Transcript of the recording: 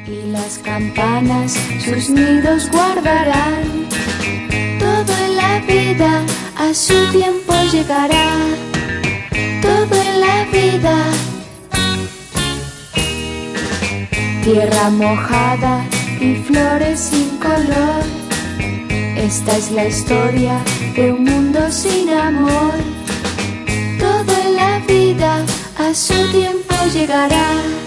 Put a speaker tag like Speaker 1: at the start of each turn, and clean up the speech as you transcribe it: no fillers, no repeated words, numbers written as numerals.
Speaker 1: Y las campanas sus nidos guardarán. Todo en la vida a su tiempo llegará. Todo en la vida. Tierra mojada y flores sin color. Esta es la historia de un mundo sin amor. Todo en la vida a su tiempo llegará.